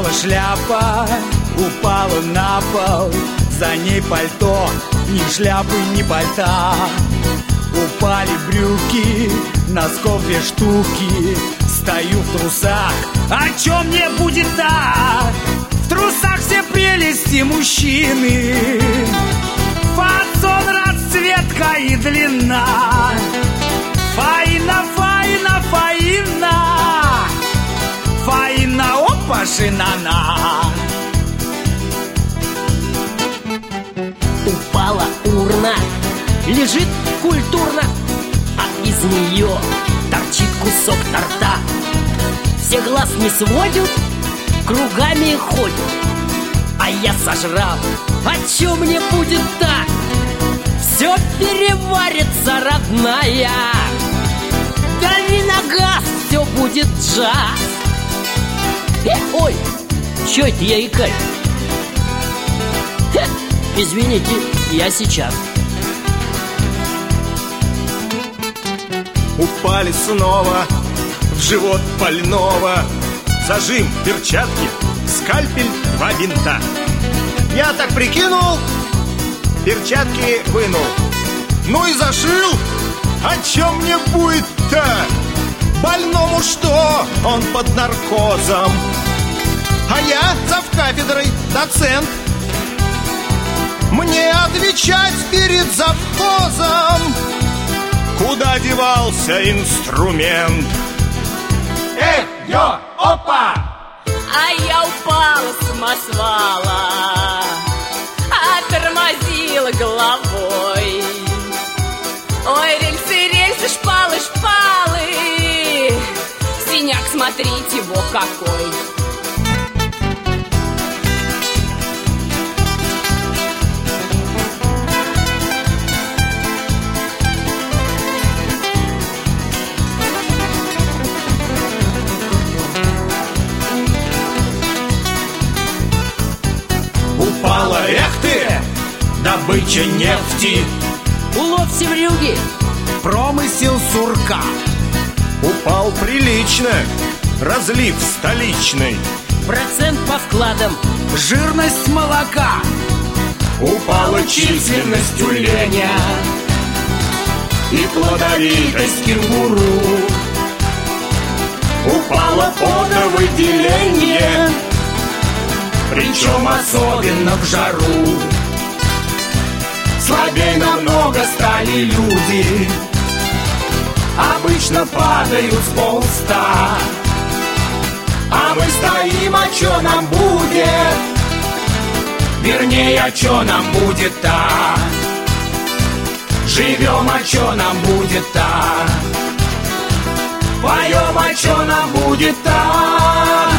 Упала шляпа, упала на пол. За ней пальто, ни шляпы, ни пальта. Упали брюки, носков 2 штуки. Стою в трусах, о чем мне будет так? В трусах все прелести мужчины. Фасон, расцветка и длина. Фаина, фаина, фаина. Фаина, опа, шинана. Упала урна, лежит культурно, а из нее торчит кусок торта. Все глаз не сводят, кругами ходят. А я сожрал, о чем мне будет так? Все переварится, родная. Дави на газ, все будет джаз. Ой, че это я икаю? Извините, я сейчас. Упали снова в живот больного. Зажим, перчатки, скальпель, 2 бинта. Я так прикинул, перчатки вынул. Ну и зашил. О чем мне будет-то? Больному что? Он под наркозом. А я завкафедрой доцент. Мне отвечать перед завхозом. Куда девался инструмент? Йо, опа! А я упала с самосвала, тормозила головой. Ой, рельсы, рельсы, шпалы, шпалы. Синяк, смотрите, во какой. Упала, эх ты, добыча нефти. Улов севрюги, Промысел сурка. Упал прилично, разлив столичный. процент по вкладам, Жирность молока. Упала численность тюленя и плодовитость кенгуру. Упало потовыделение, причем особенно в жару. Слабей намного стали люди, обычно падают с полста. А мы стоим, а чё нам будет? Вернее, а чё нам будет-то? Живем, а чё нам будет-то? Поем, а чё нам будет-то?